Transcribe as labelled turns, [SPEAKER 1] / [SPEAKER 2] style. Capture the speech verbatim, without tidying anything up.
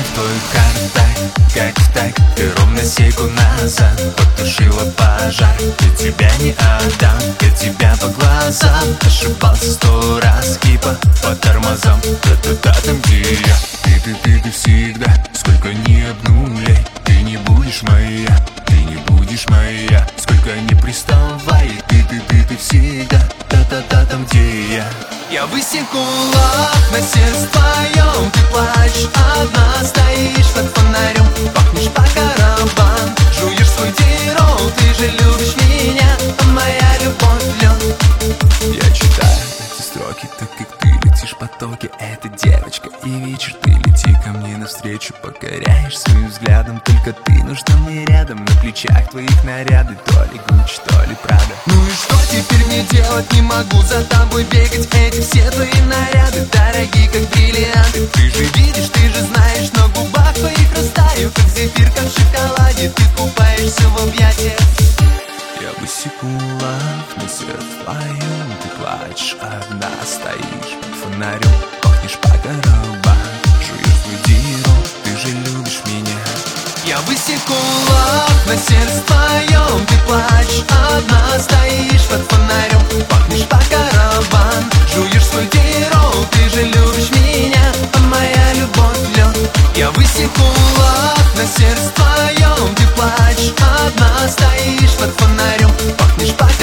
[SPEAKER 1] твой картак, как так. Ты ровно секунду назад потушила пожар. Я тебя не отдам, я тебя по глазам. Ошибался сто раз и по, по тормозам. Та-та-та, там где я. Ты, ты, ты, ты всегда, сколько ни обнуляй. Ты не будешь моя, ты не будешь моя. Сколько ни приставай, ты, ты, ты, ты всегда. Та-та-та, там где я. Я высеку лак на сердце твоем. Ты плачешь одна, стоишь под фонарем. Пахнешь по караван, жуешь свой дирол. Ты же любишь меня, а моя любовь лед. Я читаю эти строки, так как ты летишь в потоке. Это девочка и вечер, ты лети ко мне навстречу. Покоряешь своим взглядом, только ты нужна мне рядом. На плечах твоих наряды, то ли Гуччи, то ли Прада. Ну и что теперь мне делать? Не могу за тобой бегать. Эти все твои наряды дорогие, как бриллианты. Ты же видишь, ты же знаешь, на губах твоих растаю, как зефирка в шоколаде. Ты купаешься в объятиях. Я высеку лав на сердце твоем. Ты плачешь одна, стоишь под фонарем. Пахнешь по караван, жуешь свой дирол. Ты же любишь меня. Я высеку лав на сердце твоем. Ты плачешь одна, стоишь под фонарем. Пахнешь по караван, жуешь свой дирол. Ты же любишь меня, а моя любовь лед. Я высеку лав на сердце твоем. Ты плачешь одна, стоишь под фонарем. Пахнешь по